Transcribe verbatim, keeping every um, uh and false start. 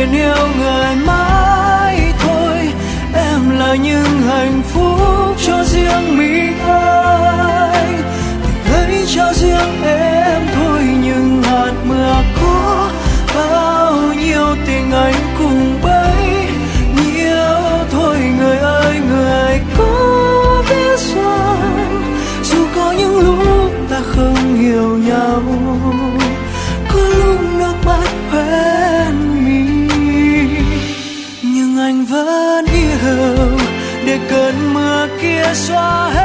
nên yêu người mãi thôi. Em là những hạnh phúc cho riêng mình anh, tình ấy cho riêng em thôi. Nhưng hạt mưa có bao nhiêu tình anh cùng bấy nhiêu thôi. Người ơi người có biết rằng dù có những lúc ta không hiểu nhau, có lúc nước mắt hoen mi, nhưng anh vẫn yêu để cơn mưa kia xóa hết